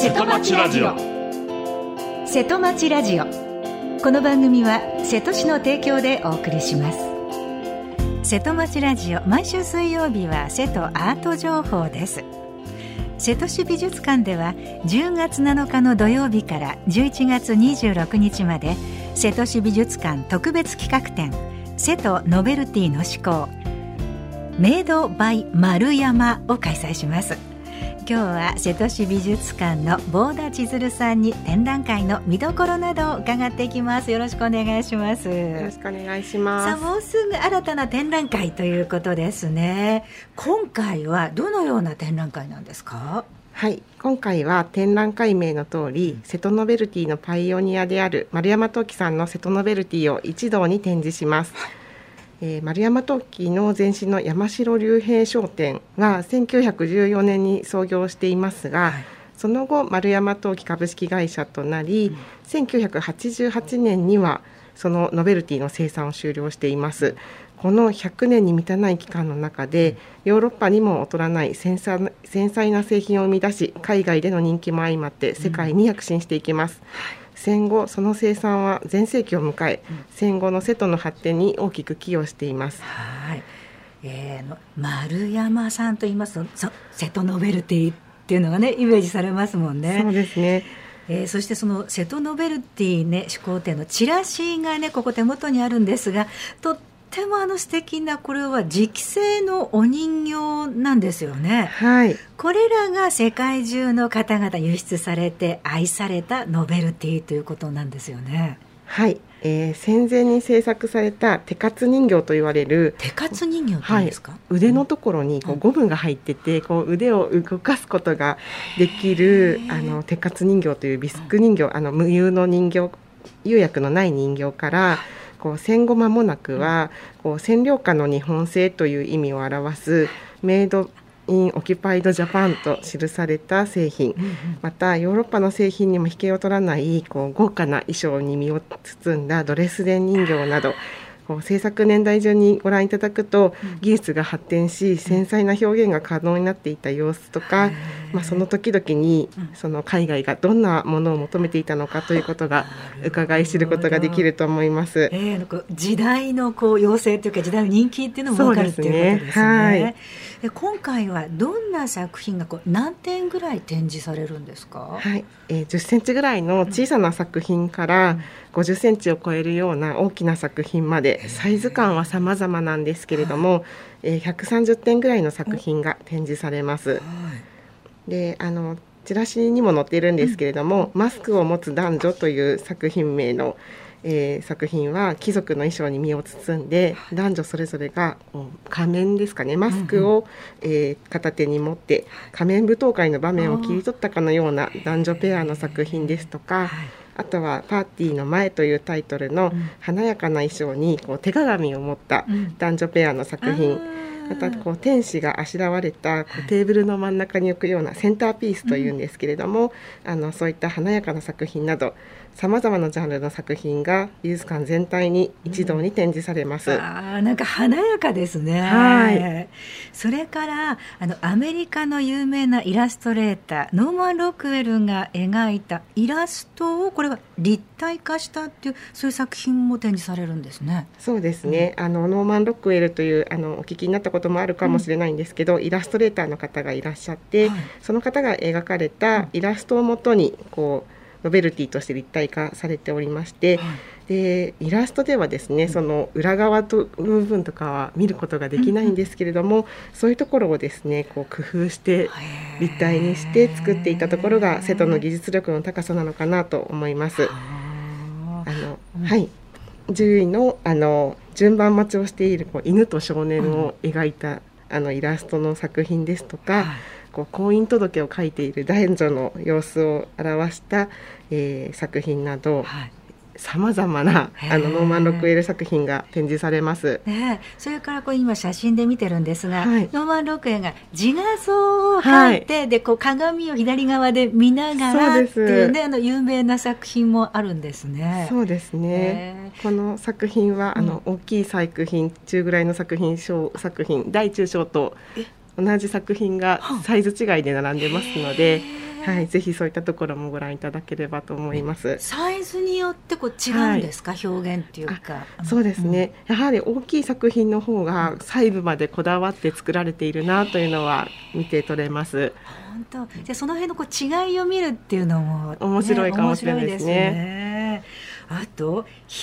瀬戸町ラジオ。瀬戸町ラジオ、この番組は瀬戸市の提供でお送りします。瀬戸町ラジオ、毎週水曜日は瀬戸アート情報です。瀬戸市美術館では10月7日の土曜日から11月26日まで瀬戸市美術館特別企画展、瀬戸ノベルティの思考メイドバイ丸山を開催します。今日は瀬戸市美術館の坊田千鶴さんに展覧会の見どころなどを伺っていきます。よろしくお願いします。 よろしくお願いします。 さあ、もうすぐ新たな展覧会ということですね。今回はどのような展覧会なんですか？ はい、今回は展覧会名の通り、瀬戸ノベルティのパイオニアである丸山陶器さんの瀬戸ノベルティを一堂に展示します。丸山陶器の前身の山城隆平商店は1914年に創業していますが、その後丸山陶器株式会社となり、1988年にはそのノベルティの生産を終了しています。この100年に満たない期間の中で、ヨーロッパにも劣らない繊細な製品を生み出し、海外での人気も相まって世界に躍進していきます。戦後その生産は全盛期を迎え、戦後の瀬戸の発展に大きく寄与しています。 はい、丸山さんと言いますと、瀬戸ノベルティっていうのがね、イメージされますもんね。 そうですね。 そしてその瀬戸ノベルティね、始皇帝のチラシがね、ここ手元にあるんですが、とっても素敵な、これは磁器製のお人形なんですよね。 はい。 これらが世界中の方々輸出されて愛されたノベルティということなんですよね。 はい、戦前に制作された手活人形と言われる、 手活人形って言うんですか？ 腕のところにゴムが入ってて、腕を動かすことができる手活人形というビスク人形、無釉の人形、釉薬のない人形から戦後間もなくは占領下の日本製という意味を表すメイドインオキュパイドジャパンと記された製品、またヨーロッパの製品にも引けを取らない豪華な衣装に身を包んだドレスデン人形など、制作年代順にご覧いただくと、技術が発展し繊細な表現が可能になっていた様子とか、その時々にその海外がどんなものを求めていたのかということが伺い知ることができると思います。 時代の要請というか、時代の人気っていうのも分かるっていうことですね。はい。今回はどんな作品が何点ぐらい展示されるんですか？ はい、10センチぐらいの小さな作品から50センチを超えるような大きな作品まで、サイズ感は様々なんですけれども、130点ぐらいの作品が展示されます。で、チラシにも載っているんですけれども、マスクを持つ男女という作品名の作品は貴族の衣装に身を包んで、男女それぞれが仮面ですかね、マスクを、片手に持って仮面舞踏会の場面を切り取ったかのような男女ペアの作品ですとか、あとはパーティーの前というタイトルの華やかな衣装に手鏡を持った男女ペアの作品、また天使があしらわれたテーブルの真ん中に置くようなセンターピースというんですけれども、そういった華やかな作品などさまざまなジャンルの作品が美術館全体に一堂に展示されます。 なんか華やかですね。 はい。 それからアメリカの有名なイラストレーターノーマン・ロックウェルが描いたイラストをこれは立体化したっていう、そういう作品も展示されるんですね。 そうですね、ノーマン・ロックウェルというお聞きになったこともあるかもしれないんですけど、イラストレーターの方がいらっしゃって、その方が描かれたイラストをもとにノベルティとして立体化されておりまして、でイラストではですね、その裏側の部分とかは見ることができないんですけれども、そういうところをですね工夫して立体にして作っていたところが瀬戸の技術力の高さなのかなと思います。はい、10位の順番待ちをしている犬と少年を描いたイラストの作品ですとか、婚姻届を書いている男女の様子を表した、作品など、さまざまなノーマン・ロックウェル作品が展示されます。 それから今写真で見てるんですが、ノーマン・ロックウェルが自画像を描いて、で鏡を左側で見ながらっていうね、有名な作品もあるんですね。 そうですね、この作品は大きい作品、中ぐらいの作品、小作品、大中小と同じ作品がサイズ違いで並んでますので、 はい、ぜひそういったところもご覧いただければと思います。 サイズによってこう違うんですか、表現っていうか。 そうですね、やはり大きい作品の方が細部までこだわって作られているなというのは見て取れます。 本当。でその辺のこう違いを見るっていうのも、 面白いかもしれないですね。あと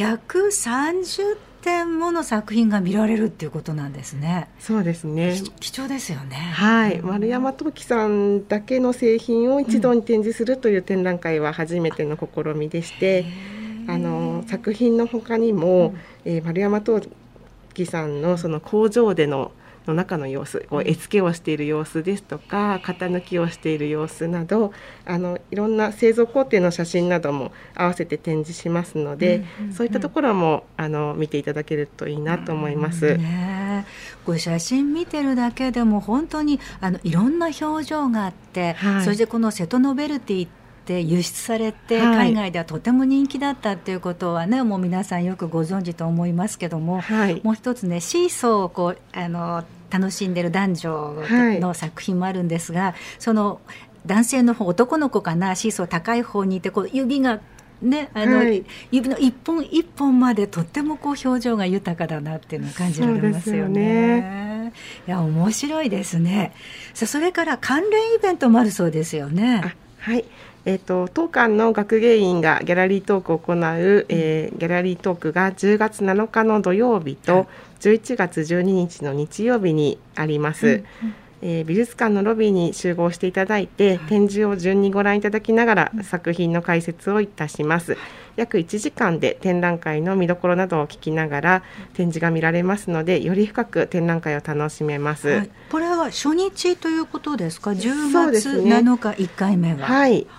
130点もの作品が見られるっていうことなんですね。 そうですね、 貴重ですよね。 はい、丸山陶器さんだけの製品を一度に展示するという展覧会は初めての試みでして、作品の他にも、丸山陶器さんのその工場での中の様子、こう絵付けをしている様子ですとか、型抜きをしている様子など、いろんな製造工程の写真なども合わせて展示しますので、そういったところも見ていただけるといいなと思います。 こう写真見てるだけでも本当にいろんな表情があって、そしてこのセトノベルティで輸出されて海外ではとても人気だったっていうことはね、もう皆さんよくご存知と思いますけども、もう一つね、シーソーをこう楽しんでる男女の作品もあるんですが、その男性の方、男の子かな、シーソー高い方にいてこう指がね、指の一本一本までとってもこう表情が豊かだなっていうのを感じられますよね。いや、面白いですね。それから関連イベントもあるそうですよね。 はい、当館の学芸員がギャラリートークを行う、ギャラリートークが10月7日の土曜日と11月12日の日曜日にあります。美術館のロビーに集合していただいて、展示を順にご覧いただきながら作品の解説をいたします。約1時間で展覧会の見どころなどを聞きながら展示が見られますので、より深く展覧会を楽しめます。 これは初日ということですか。10月7日1回目は。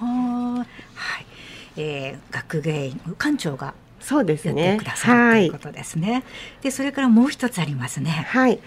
学芸員館長がやってくださるということですね。でそれからもう一つありますね。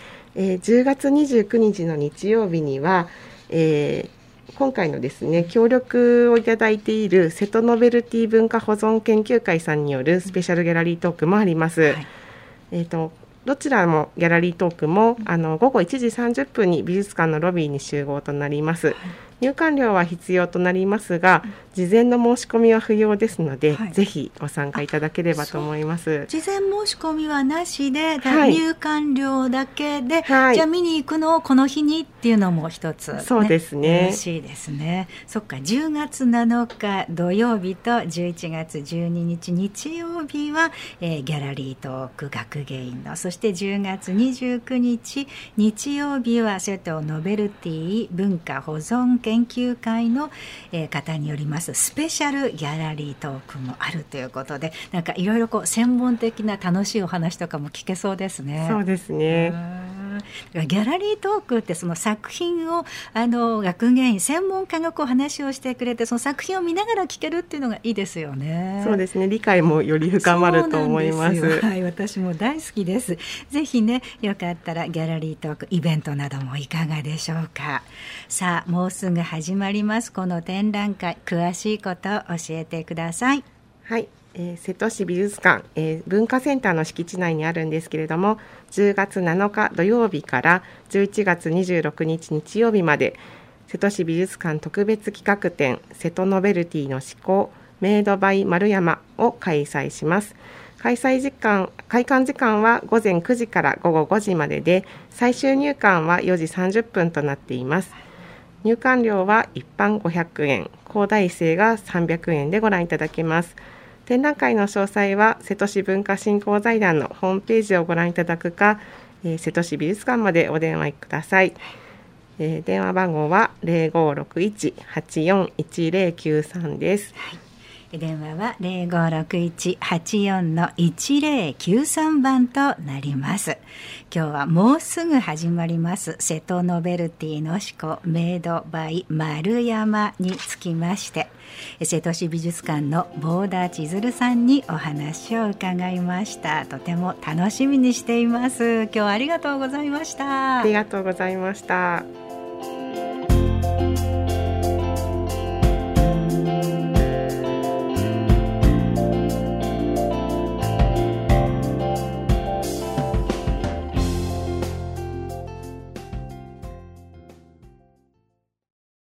10月29日の日曜日には、今回のですね、協力をいただいているセトノベルティ文化保存研究会さんによるスペシャルギャラリートークもあります。どちらもギャラリートークも午後1時30分に美術館のロビーに集合となります。入館料は必要となりますが、事前の申し込みは不要ですので、ぜひご参加いただければと思います。 事前申し込みはなしで、入館料だけで、じゃあ見に行くのをこの日にっていうのも一つ、 そうですね。 嬉しいですね。そっか、10月7日土曜日と11月12日日曜日は、ギャラリートーク学芸員の、そして10月29日日曜日はセトノベルティ文化保存研究会の、方によりますスペシャルギャラリートークもあるということで、なんかいろいろこう専門的な楽しいお話とかも聞けそうですね。 そうですね。 ギャラリートークってその作品を学芸員専門家がこう話をしてくれて、その作品を見ながら聞けるっていうのがいいですよね。 そうですね、理解もより深まると思います。 私も大好きです。ぜひね、よかったらギャラリートークイベントなどもいかがでしょうか。さあ、もうすぐ始まりますこの展覧会、詳しいことを教えてください。 瀬戸市美術館、文化センターの敷地内にあるんですけれども、10月7日土曜日から11月26日日曜日まで、瀬戸市美術館特別企画展セトノベルティの思考メイドバイ丸山を開催します。開館時間は午前9時から午後5時までで、最終入館は4時30分となっています。入館料は一般500円、高大生が300円でご覧いただけます。展覧会の詳細は瀬戸市文化振興財団のホームページをご覧いただくか、瀬戸市美術館までお電話ください。電話番号は 0561-841093 です。 電話は 0561-84-1093 番となります。今日はもうすぐ始まりますセトノベルティの思考メイドバイ丸山につきまして、瀬戸市美術館の坊田千鶴さんにお話を伺いました。とても楽しみにしています。今日はありがとうございました。 ありがとうございました。